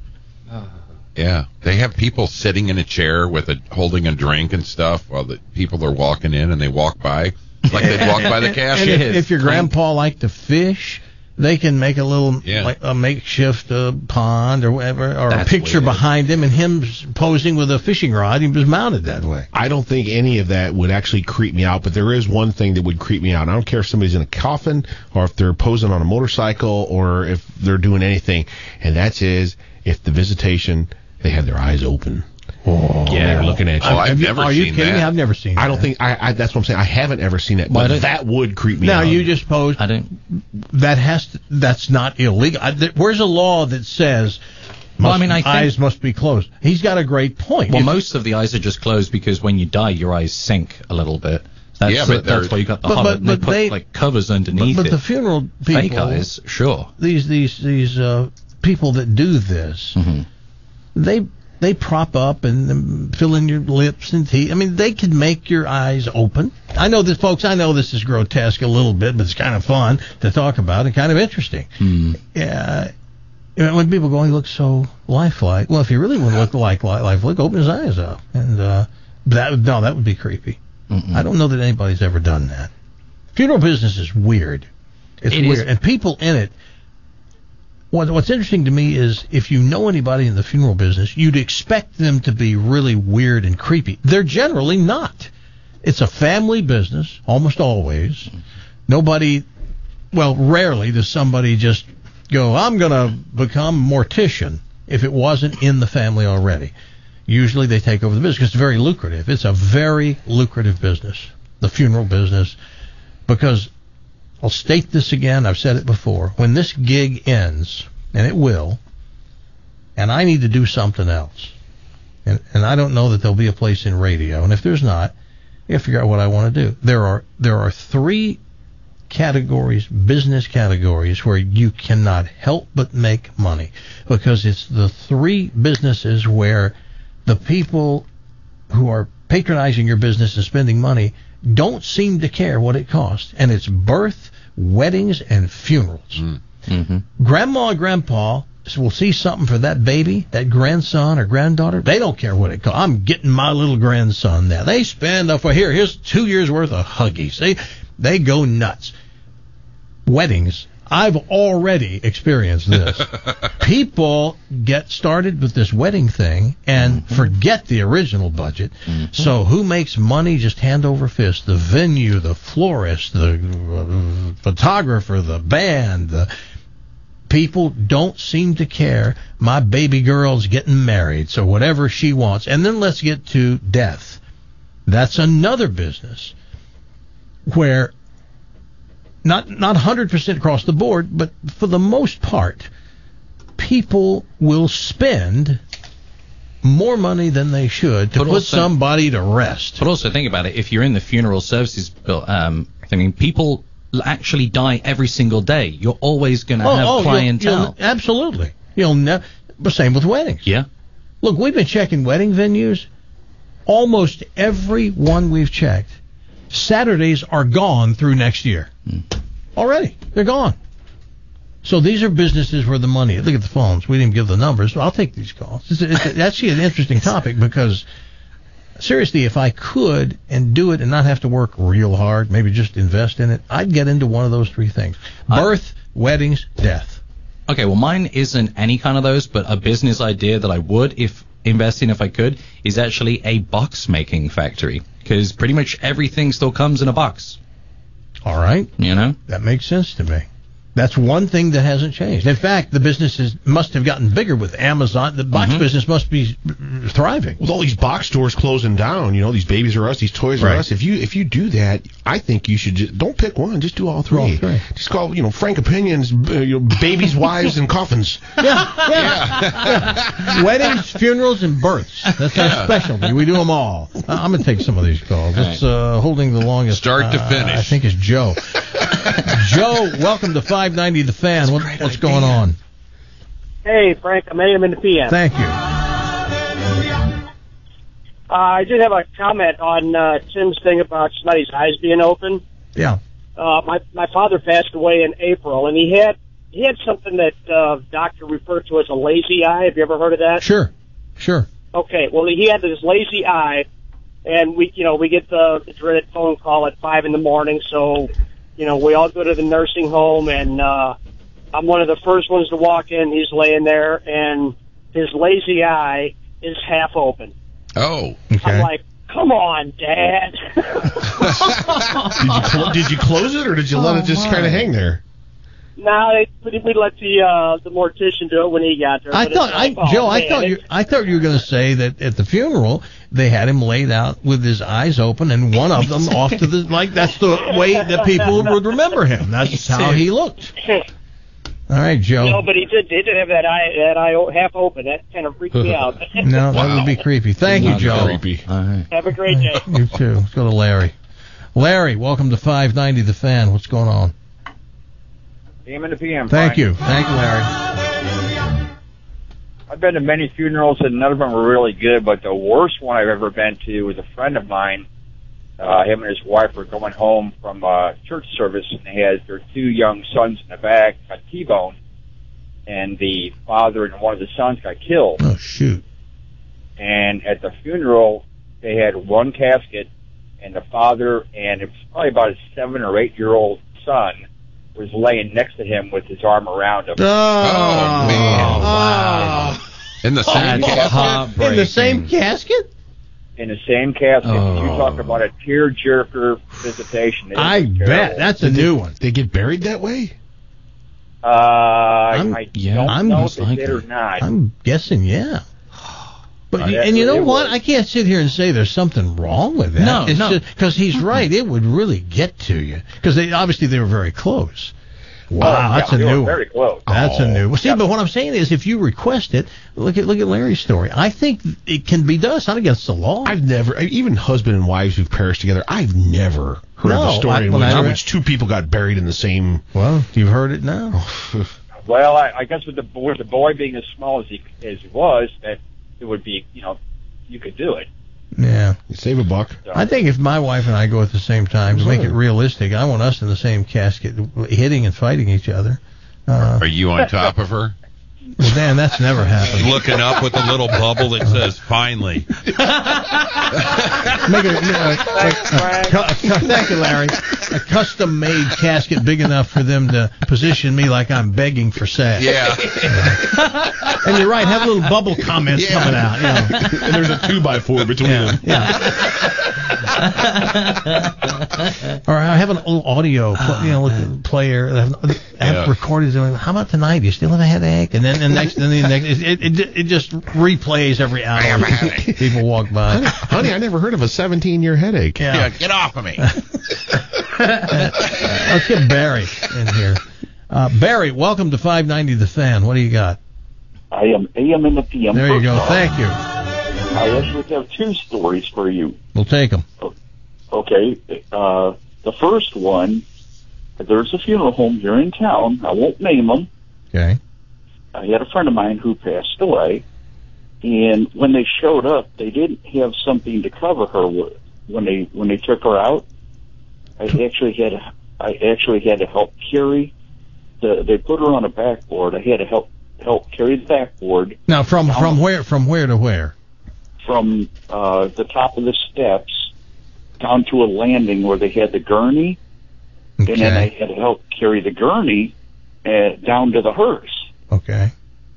Yeah, they have people sitting in a chair with a holding a drink and stuff while the people are walking in, and they walk by like they'd walk by the And casket. if, if your grandpa liked to fish, they can make a little Yeah. like a makeshift uh, pond or whatever, or That's a picture weird. behind him and him posing with a fishing rod. He was mounted that way. I don't think any of that would actually creep me out, but there is one thing that would creep me out. I don't care if somebody's in a coffin or if they're posing on a motorcycle or if they're doing anything, and that is if the visitation, they have their eyes open. Oh, Yeah. they're looking at you. Oh, I've Have you- never Are you seen kidding that. me? I've never seen. I don't that. think I, I. That's what I'm saying. I haven't ever seen it, Well, I but don't- that would creep me Now out. you just posed. I don't. That has to, that's not illegal. I, th- where's a law that says Well, I must- mean, I think- eyes must be closed? He's got a great point. Well, If- most of the eyes are just closed because when you die, your eyes sink a little bit. That's, Yeah, but that's they're- why you got the But- hobbit. but- and they but put they- like covers but, underneath but it. the funeral people, Fake eyes, sure. these these these uh, people that do this, Mhm. they they prop up and um, fill in your lips and teeth. I mean, they can make your eyes open. I know this, folks. I know this is grotesque a little bit, but it's kind of fun to talk about and kind of interesting. Hmm. Yeah. You know, when people go, he looks so lifelike. Well, if you really want to look like li- lifelike, open his eyes up. And uh, that would- no, that would be creepy. Mm-mm. I don't know that anybody's ever done that. Funeral business is weird. It's It weird, is. and people in it. What, what's interesting to me is if you know anybody in the funeral business, you'd expect them to be really weird and creepy. They're generally not. It's a family business, almost always. Nobody, well, rarely does somebody just go, I'm going to become mortician if it wasn't in the family already. Usually they take over the business because it's very lucrative. It's a very lucrative business, the funeral business, because I'll state this again, I've said it before, when this gig ends, and it will, and I need to do something else, and, and I don't know that there'll be a place in radio, and if there's not, I gotta figure out what I want to do. There are there are three categories, business categories, where you cannot help but make money, because it's the three businesses where the people who are patronizing your business and spending money don't seem to care what it costs, and it's birth, weddings, and funerals. Mm-hmm. Grandma and grandpa will see something for that baby, that grandson or granddaughter. They don't care what it costs. I'm getting my little grandson now. They spend up for here. Here's two years worth of Huggies. They they go nuts. weddings, I've already experienced this. People get started with this wedding thing and mm-hmm. forget the original budget. Mm-hmm. So who makes money just hand over fist? The venue, the florist, the uh, photographer, the band. The people don't seem to care. My baby girl's getting married, so whatever she wants. And then let's get to death. That's another business where Not not one hundred percent across the board, but for the most part, people will spend more money than they should to but put also, somebody to rest. But also think about it. If you're in the funeral services um, I mean, people actually die every single day. You're always going to oh, have oh, clientele. You'll, you'll, absolutely. You'll ne- but same with weddings. Yeah. Look, we've been checking wedding venues. Almost every one we've checked, Saturdays are gone through next year. Mm. Already. They're gone. So these are businesses where the money is. Look at the phones. We didn't give the numbers. I'll take these calls. It's, it's, it's actually an interesting topic because, seriously, if I could and do it and not have to work real hard, maybe just invest in it, I'd get into one of those three things. Birth, I, weddings, death. Okay, well, mine isn't any kind of those, but a business idea that I would if invest in if I could is actually a box making factory. Because pretty much everything still comes in a box. All right. You know? That makes sense to me. That's one thing that hasn't changed. In fact, the businesses must have gotten bigger with Amazon. The box mm-hmm. business must be thriving. With all these box stores closing down, you know, these Babies R Us, these Toys right. R Us. If you if you do that, I think you should just don't pick one. Just do all three. All three. Just call, you know, Frank Opinions, uh, you know, babies, wives, and coffins. Yeah, yeah. yeah. Weddings, funerals, and births. That's our yeah. specialty. We do them all. Uh, I'm going to take some of these calls. All it's uh, holding the longest. Start to uh, finish. I think it's Joe. Joe, welcome to five ninety The Fan. What, what's idea. going on? Hey, Frank, I'm A M in the P M. Thank you. Uh, I did have a comment on uh, Tim's thing about somebody's eyes being open. Yeah. Uh, my my father passed away in April, and he had he had something that uh, doctor referred to as a lazy eye. Have you ever heard of that? Sure, sure. Okay, well, he had this lazy eye, and we, you know, we get the, the dreaded phone call at five in the morning, so. You know, we all go to the nursing home, and uh, I'm one of the first ones to walk in. He's laying there, and his lazy eye is half open. Oh. Okay. I'm like, come on, Dad. did, you cl- did you close it, or did you oh, let it just kind of hang there? No, they, we let the uh, the mortician do it when he got there. I thought, I, like, Joe, oh, I man, thought you, I thought you were going to say that at the funeral they had him laid out with his eyes open and one of them off to the like. That's the way that people would remember him. That's how he looked. All right, Joe. No, but he did. He did have that eye, that eye half open. That kind of freaked me out. No, that wow. would be creepy. Thank Not you, Joe. Creepy. Right. Have a great day. You too. Let's go to Larry. Larry, welcome to five ninety The Fan. What's going on? A M in the P M. Thank Brian. you. Thank you, Larry. I've been to many funerals, and none of them were really good, but the worst one I've ever been to was a friend of mine. Uh, him and his wife were going home from uh, church service, and they had their two young sons in the back, got T-boned, and the father and one of the sons got killed. Oh, shoot. And at the funeral, they had one casket, and the father, and it was probably about a seven or eight-year-old son, was laying next to him with his arm around him. Oh, oh man. Oh. In the same oh, casket? In the same casket? In the same casket. Oh. You talk about a tearjerker visitation. I bet. terrible. That's a new one. They get buried that way? Uh, I yeah, don't I'm know if they like did or not. I'm guessing, yeah. But Uh, you, that and you know really what? was. I can't sit here and say there's something wrong with that. No, it's no. Because he's right. It would really get to you. Because they obviously they were very close. Wow, Oh, yeah, that's a they new were one. very close. That's a Oh. new one. See, but what I'm saying is, if you request it, look at look at Larry's story. I think it can be done. It's not against the law. I've never, even husband and wives who've perished together, I've never heard No, of a story I- in well, which, I- in which two people got buried in the same. Well, you've heard it now. Well, I, I guess with the with the boy being as small as he as he was, that it would be, you know, you could do it. Yeah. You save a buck. So, I think if my wife and I go at the same time, to make it realistic, I want us in the same casket, hitting and fighting each other. Uh, Are you on top of her? Well, Dan, that's never happened. Looking up with a little bubble that says "finally." Make a, you know, a, a, a, a, thank you, Larry. A custom-made casket big enough for them to position me like I'm begging for sex. Yeah. And you're right. Have little bubble comments Yeah. coming out. You know. And there's a two by four between them. Yeah. Or I have an old audio, pl- you know, with player. I have, I have Yeah. recorded. Doing, how about tonight? Do you still have a headache? And then the next, and then the next, it, it it just replays every hour. People walk by. Honey, honey, I never heard of a seventeen-year headache. Yeah. Yeah, get off of me. Let's get Barry in here. Uh, Barry, welcome to five ninety The Fan. What do you got? I am A M in the P M. There you go. First off, Thank you. I actually have two stories for you. We'll take them. Okay. Uh, the first one, there's a funeral home here in town. I won't name them. Okay. I had a friend of mine who passed away, and when they showed up, they didn't have something to cover her with. When they when they took her out, I actually had to, I actually had to help carry the. They put her on a backboard. I had to help help carry the backboard Now, from from where from where to where? from uh, the top of the steps down to a landing where they had the gurney, Okay. and then I had to help carry the gurney uh, down to the hearse. Okay.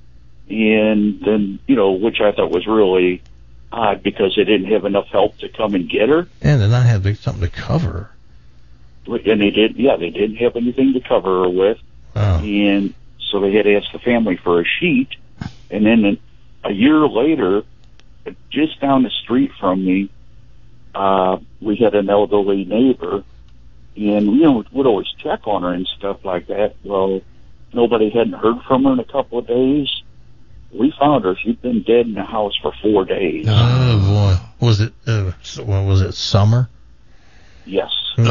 And then, you know, which I thought was really odd because they didn't have enough help to come and get her. And then I have something to cover. And they did, yeah, they didn't have anything to cover her with. Oh. And so they had to ask the family for a sheet. And then a year later, just down the street from me, uh, we had an elderly neighbor, and you know, would always check on her and stuff like that. Well, nobody hadn't heard from her in a couple of days. We found her. She'd been dead in the house for four days. Oh boy, was it? Uh, so- what was it? Summer? Yes.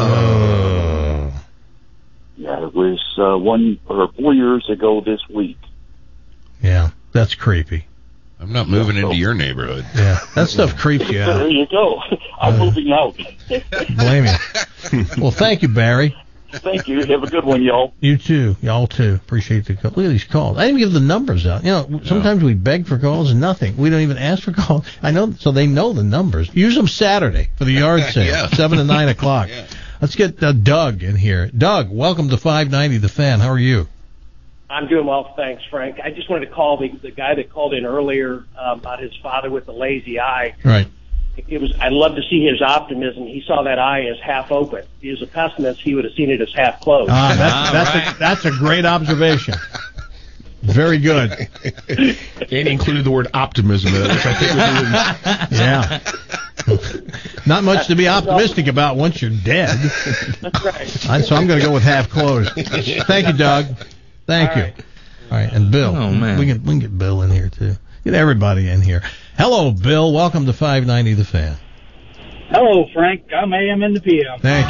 Oh. Yeah, it was uh, one or four years ago this week. Yeah, that's creepy. I'm not moving into your neighborhood. Yeah, that stuff creeps you There out. you go. I'm Uh, moving out. Blame you. Well, thank you, Barry. Thank you. Have a good one, y'all. You too. Y'all too. Appreciate the call. Look at these calls. I didn't even give the numbers out. You know, sometimes we beg for calls and nothing. We don't even ask for calls. I know, so they know the numbers. Use them Saturday for the yard sale, Yeah. seven to nine o'clock. Yeah. Let's get uh, Doug in here. Doug, welcome to five ninety The Fan. How are you? I'm doing well, thanks, Frank. I just wanted to call the, the guy that called in earlier um, about his father with the lazy eye. Right. It was. I love to see his optimism. He saw that eye as half open. If he was a pessimist, he would have seen it as half closed. Ah, that's that's a, that's a great observation. Very good. And he included the word optimism in it, which I think was really... Yeah. Not much to be optimistic about once you're dead. That's right. I- So I'm going to go with half closed. Thank you, Doug. Thank All you. right. All right, and Bill. Oh, man. We can we can get Bill in here too. Get everybody in here. Hello, Bill. Welcome to five ninety The Fan. Hello, Frank. I'm A M in the P M. Thank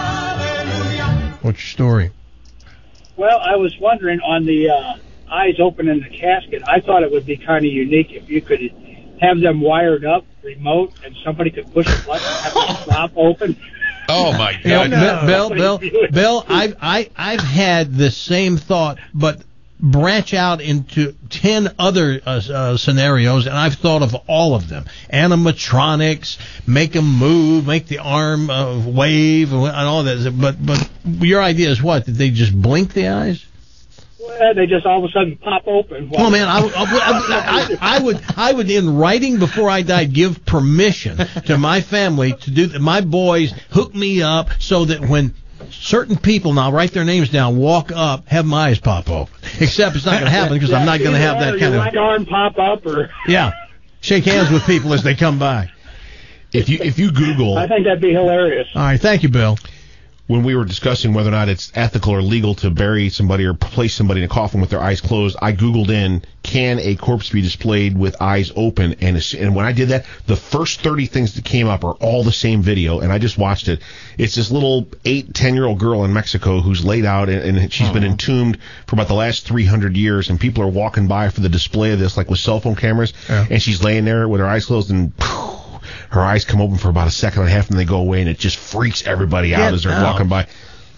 you. What's your story? Well, I was wondering on the uh, eyes open in the casket, I thought it would be kind of unique if you could have them wired up, remote, and somebody could push a button and have them flop open. Oh my You know, God! Bill, Bill, Bill, Bill, I've I, I've had the same thought, but branch out into ten other uh, uh, scenarios, and I've thought of all of them. Animatronics, make them move, make the arm uh, wave, and all that. But but your idea is what? Did they just blink the eyes? Well, they just all of a sudden pop open. Oh man, I, would- I, would- I, I would, I would, in writing before I died, give permission to my family to do. My boys hook me up so that when certain people, and I'll write their names down, walk up, have my eyes pop open. Except it's not going to happen because I'm not going to have that Either kind your of. right arm pop up, or Yeah, shake hands with people as they come by. If you if you Google... I think that'd be hilarious. All right, thank you, Bill. When we were discussing whether or not it's ethical or legal to bury somebody or place somebody in a coffin with their eyes closed, I Googled in, can a corpse be displayed with eyes open? And it's, and when I did that, the first thirty things that came up are all the same video, and I just watched it. It's this little eight, ten-year-old girl in Mexico who's laid out, and, and she's been entombed for about the last three hundred years, and people are walking by for the display of this, like with cell phone cameras, Yeah. and she's laying there with her eyes closed, and her eyes come open for about a second and a half, and they go away, and it just freaks everybody out Get as they're out. walking by.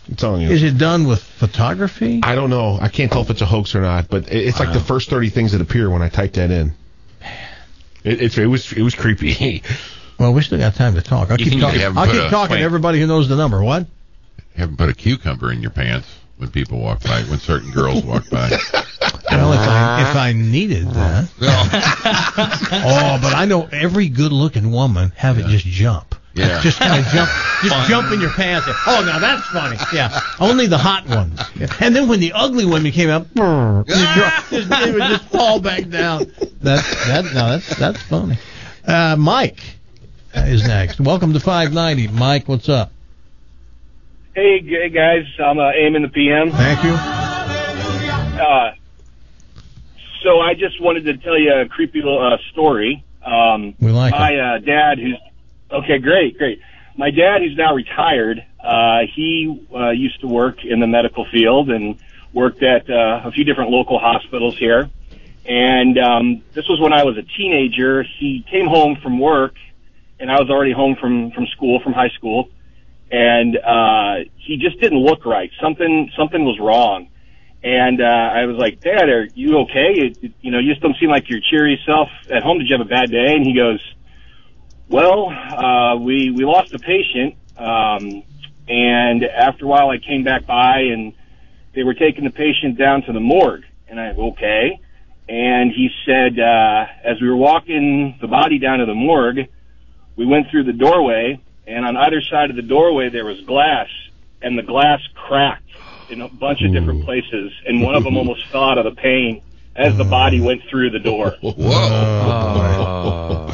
I'm telling you. Is it done with photography? I don't know. I can't tell if it's a hoax or not, but it- it's like Wow. the first thirty things that appear when I type that in. It, it, it was it was creepy. Well, we still got time to talk. I'll You keep think talking. you haven't I'll put keep a- talking to wait. everybody who knows the number. What? Haven't put a cucumber in your pants when people walk by, when certain girls walk by. Well, if I if I needed that. Oh, but I know every good-looking woman have it just jump. Yeah. Just kind of jump, just jump in your pants. Oh, now that's funny. Yeah, only the hot ones. And then when the ugly women came up, just, it would just fall back down. That's that. No, that's that's funny. Uh, Mike uh, is next. Welcome to five ninety, Mike. What's up? Hey, g- guys, I'm uh, Aim in the P M. Thank you. Uh, so I just wanted to tell you a creepy little uh, story. Um, We like my uh, dad, who's okay, great, great. My dad, who's now retired, uh, he uh, used to work in the medical field and worked at uh, a few different local hospitals here. And um, this was when I was a teenager. He came home from work, and I was already home from from school, from high school. And uh, he just didn't look right. Something something was wrong. And uh, I was like, Dad, are you okay? You, you know, you just don't seem like your cheery self at home. Did you have a bad day? And he goes, well, uh, we we lost a patient. Um, and after a while, I came back by, and they were taking the patient down to the morgue. And I, okay. And he said, uh, as we were walking the body down to the morgue, we went through the doorway, and on either side of the doorway there was glass, and the glass cracked in a bunch of different places, and one of them almost fell out of the pane as the body went through the door. Whoa.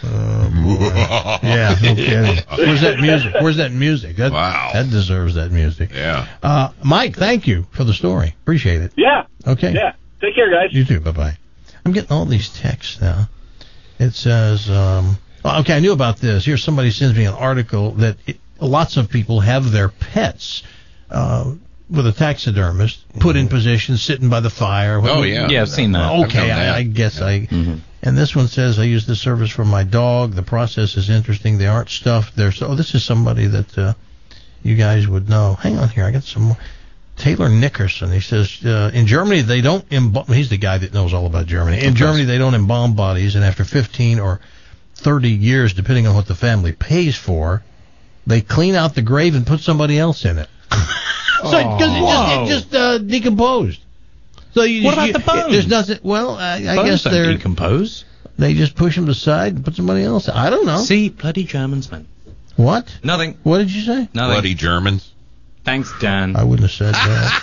Yeah, no kidding. Where's that music? Where's that music? That, Wow. That deserves that music. Yeah. Uh, Mike, thank you for the story. Appreciate it. Yeah. Okay. Yeah. Take care, guys. You too. Bye-bye. I'm getting all these texts now. It says, um, well, okay, I knew about this. Here, somebody sends me an article that it, lots of people have their pets uh, with a taxidermist put in position, sitting by the fire. Oh, yeah. Yeah, I've seen that. Okay, I've done that. I, I guess I... Mm-hmm. And this one says, I use this service for my dog. The process is interesting. The art stuff. There's, oh, this is somebody that uh, you guys would know. Hang on here. I got some more. Taylor Nickerson. He says, uh, in Germany, they don't embalm. He's the guy that knows all about Germany. In Germany, they don't embalm bodies, and after fifteen or thirty years, depending on what the family pays for, they clean out the grave and put somebody else in it. So, because it just, it just uh, decomposed. So you, What about you, the bones? There's nothing. Well, I, I Bones guess don't they're decompose. They just push them aside and put somebody else. I don't know. See, bloody Germans, man. What? Nothing. What did you say? Nothing. Bloody Germans. Thanks, Dan. I wouldn't have said that.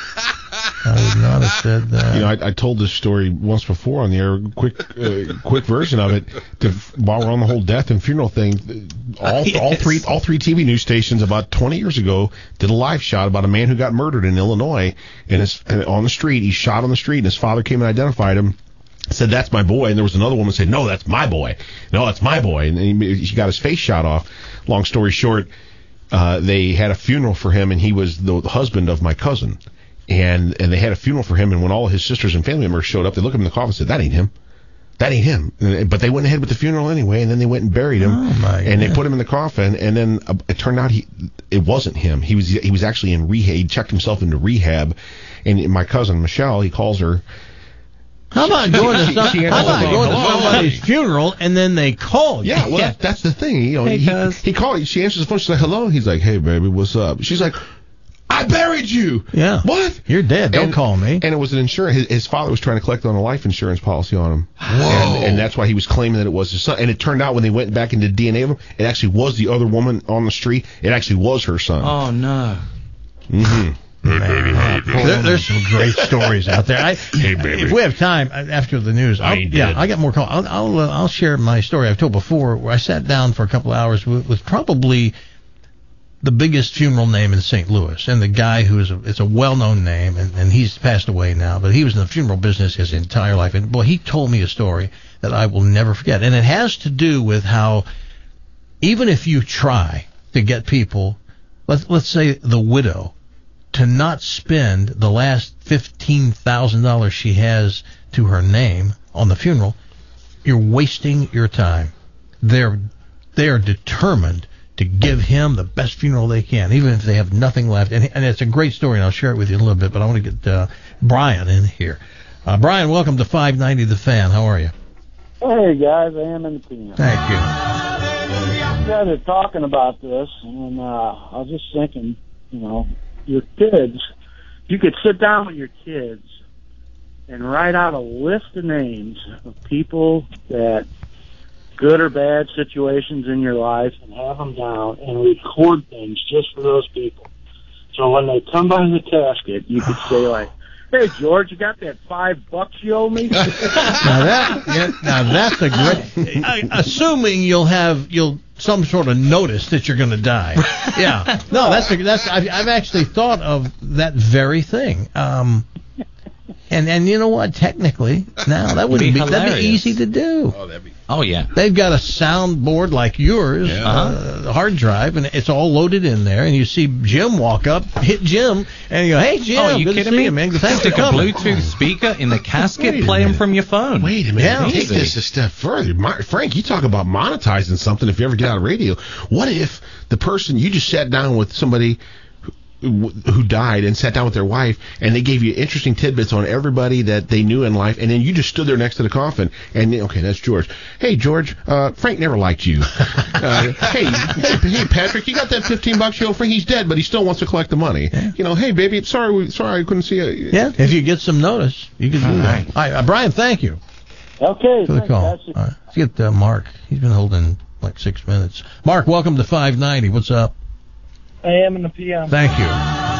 I would not have said that. You know, I, I told this story once before on the air. Quick, uh, quick version of it. To, while we're on the whole death and funeral thing, all Yes. all three all three T V news stations about twenty years ago did a live shot about a man who got murdered in Illinois, and his and on the street. He shot on the street, and his father came and identified him. Said, that's my boy. And there was another woman who said, no, that's my boy. No, that's my boy. And he, he got his face shot off. Long story short, uh, they had a funeral for him, and he was the husband of my cousin. And and they had a funeral for him, and when all his sisters and family members showed up, they looked him in the coffin and said, that ain't him. That ain't him. And- But they went ahead with the funeral anyway, and then they went and buried him. Oh, my and they God. put him in the coffin, and then uh, it turned out he it wasn't him. He was he was actually in rehab. He checked himself into rehab. And my cousin, Michelle, he calls her. How about going to, She- some, she how answers about the going to phone. somebody's funeral and then they call you? Yeah, well, That, that's the thing. You know, Hey, he, cuz. he called. She answers the phone. She's like, "Hello." He's like, "Hey, baby, what's up?" She's like, "I buried you." Yeah. What? You're dead. Don't And- call me. And it was an insurance. His, his father was trying to collect on a life insurance policy on him. Whoa. And, and that's why he was claiming that it was his son. And it turned out when they went back into D N A of him, it actually was the other woman on the street. It actually was her son. Oh, no. Mm-hmm. Man, there, there's some great stories out there. I, Hey, baby. If we have time uh, after the news, I'll, I ain't yeah, dead. I got more call. I'll I'll, uh, I'll share my story I've told before, where I sat down for a couple of hours with, with probably the biggest funeral name in Saint Louis, and the guy who is a, it's a well-known name, and, and he's passed away now, but he was in the funeral business his entire life, and boy, he told me a story that I will never forget, and it has to do with how even if you try to get people, let's let's say the widow, to not spend the last fifteen thousand dollars she has to her name on the funeral, you're wasting your time. They're they are determined to give him the best funeral they can, even if they have nothing left. And, and it's a great story, and I'll share it with you in a little bit, but I want to get uh, Brian in here. Uh, Brian, welcome to five ninety The Fan. How are you? Hey, guys, I am in the team. Thank you. You guys are talking about this, and uh, I was just thinking, you know, your kids, you could sit down with your kids and write out a list of names of people that good or bad situations in your life and have them down and record things just for those people. So when they come by the casket, you could say, like, hey, George, you got that five bucks you owe me? Now that, yeah, now that's a great. I, assuming you'll have you'll some sort of notice that you're going to die. Yeah. No, that's a, that's. I've, I've actually thought of that very thing. Um, and and you know what? Technically, now that wouldn't be, be that'd be easy to do. Oh, that'd be. Oh yeah. They've got a soundboard like yours, Yeah. uh, hard drive, and it's all loaded in there. And you see Jim walk up, hit Jim, and you go, "Hey, Jim, Oh, are you good to kidding see me? you, man. Thanks for Stick a coming." Bluetooth speaker in the casket, Wait a play them minute. from your phone. Wait a minute. Yeah. Take Easy. this a step further. My, Frank, you talk about monetizing something if you ever get out of radio. What if the person, you just sat down with somebody who, who died and sat down with their wife, and they gave you interesting tidbits on everybody that they knew in life, and then you just stood there next to the coffin, and, okay, that's George. Hey, George, uh, Frank never liked you. Uh, hey, hey, hey, Patrick, you got that fifteen bucks you owe Frank? He's dead, but he still wants to collect the money. Yeah. You know, hey, baby, sorry, we, sorry I couldn't see you. Yeah, if you get some notice, you can do All that. right. All right, uh, Brian, thank you Okay, for the thanks, call. guys. All right, let's get uh, Mark. He's been holding like six minutes. Mark, welcome to five ninety. What's up? I am in the P M. Thank you.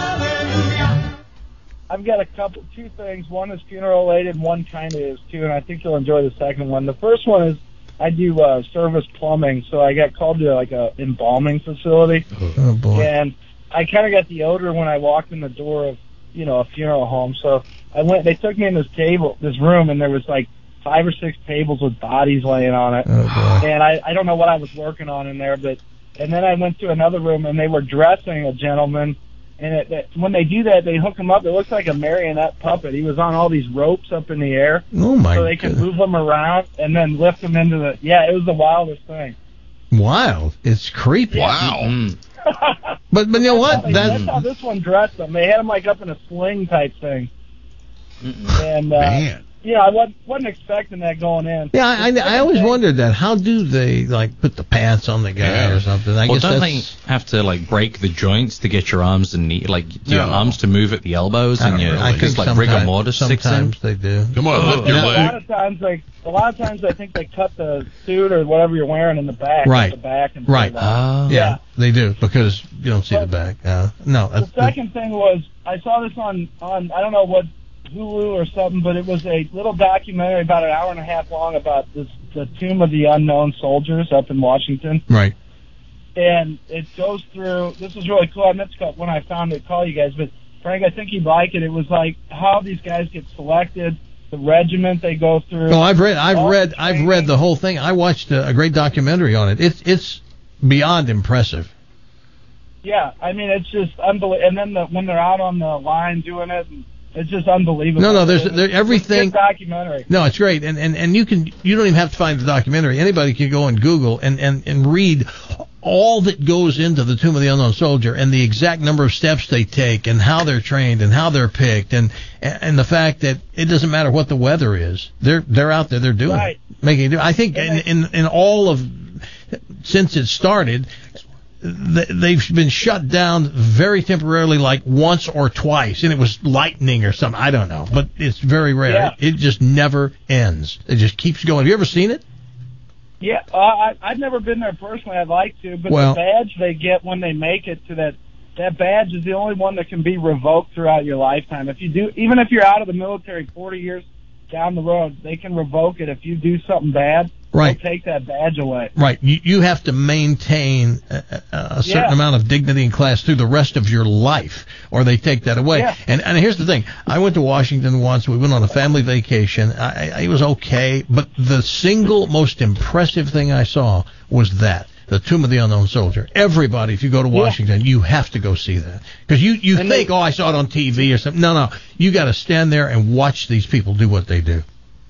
I've got a couple, two things. One is funeral related, and one kind of is too, and I think you'll enjoy the second one. The first one is I do uh, service plumbing, so I got called to like a embalming facility, Oh boy. and I kind of got the odor when I walked in the door of, you know, a funeral home. So I went. They took me in this table, this room, and there was like five or six tables with bodies laying on it, Oh boy. and I I don't know what I was working on in there, but and then I went to another room, and they were dressing a gentleman. And it, it, when they do that, they hook him up. It looks like a marionette puppet. He was on all these ropes up in the air, Oh my. so they can goodness. move him around and then lift him into the. Yeah, it was the wildest thing. Wild. It's creepy. Wow. Mm. But but you know what? Like, that's how That this one dressed him. They had him like up in a sling type thing. And uh, Man. yeah, I wasn't, wasn't expecting that going in. yeah, I, I I always wondered that. How do they like put the pants on the guy Yeah. or something? I Well, guess don't that's. they have to like break the joints to get your arms and knee, like your No. arms to move at the elbows, I and don't your know. I just think like rigor sometimes- mortis sticks in? Sometimes they do. Come on, lift your A lot leg. of times, like a lot of times, I think they cut the suit or whatever you're wearing in the back, Right. the back, and Right. Oh. Yeah, they do because you don't see the back. Uh, no. The that's- second thing was I saw this on on I don't know what Hulu or something, but it was a little documentary about an hour and a half long about this the Tomb of the Unknown Soldiers up in Washington, Right. and it goes through. This was really cool. I meant to call, when I found it, call you guys, but Frank, I think you'd like it. It was like how these guys get selected, the regiment they go through. Oh, I've read, I've all read, the I've training. read the whole thing. I watched a, a great documentary on it. It's it's beyond impressive. Yeah, I mean it's just unbelievable. And then the, when they're out on the line doing it, it's just unbelievable. No, no, there's It's- there, it's a everything. good documentary. No, it's great, and, and and you can you don't even have to find the documentary. Anybody can go on Google and, and, and read all that goes into the Tomb of the Unknown Soldier and the exact number of steps they take and how they're trained and how they're picked and and the fact that it doesn't matter what the weather is. They're they're out there. They're doing Right. it, making it. I think in, in in all of since it started, th- they've been shut down very temporarily, like once or twice, and it was lightning or something. I don't know, but it's very rare. Yeah. It, it just never ends. It just keeps going. Have you ever seen it? Yeah, uh, I, I've never been there personally. I'd like to, but Well- the badge they get when they make it to that that badge is the only one that can be revoked throughout your lifetime. If you do, even if you're out of the military forty years down the road, they can revoke it if you do something bad. Right. They'll take that badge away. Right. You, you have to maintain a, a, a certain Yeah. amount of dignity and class through the rest of your life, or they take that away. Yeah. And and here's the thing. I went to Washington once. We went on a family vacation. I, I, it was okay, but the single most impressive thing I saw was that. The Tomb of the Unknown Soldier. Everybody, if you go to Washington, you have to go see that. Because you, you think, oh, I saw it on T V or something. No, no. You got to stand there and watch these people do what they do.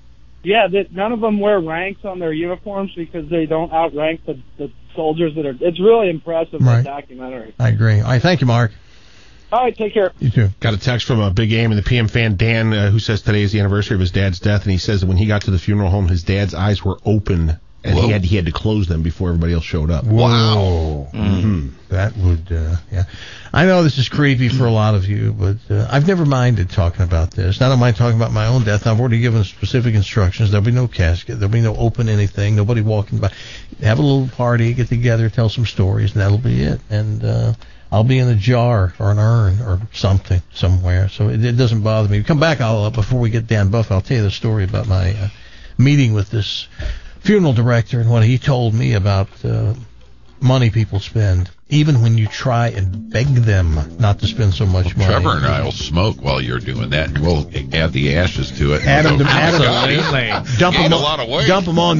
Yeah, that none of them wear ranks on their uniforms because they don't outrank the, the soldiers that are. It's really impressive, Right. that documentary. I agree. All right, thank you, Mark. All right, take care. You too. Got a text from a big A M and the P M fan, Dan, uh, who says today is the anniversary of his dad's death, and he says that when he got to the funeral home, his dad's eyes were open, and Whoa. he had he had to close them before everybody else showed up. Wow. Mm-hmm. That would, uh, yeah. I know this is creepy for a lot of you, but uh, I've never minded talking about this. I don't mind talking about my own death. I've already given specific instructions. There'll be no casket. There'll be no open anything. Nobody walking by. Have a little party, get together, tell some stories, and that'll be it. And uh, I'll be in a jar or an urn or something somewhere, so it, it doesn't bother me. Come back, I'll, uh, before we get Dan Buff, I'll tell you the story about my uh, meeting with this funeral director and what he told me about uh, money people spend, even when you try and beg them not to spend so much money. Trevor and I will smoke while you're doing that, and we'll add the ashes to it. Add 'em to- add 'em to- Absolutely. Dump Gain them a on- lot of weight. dump 'em on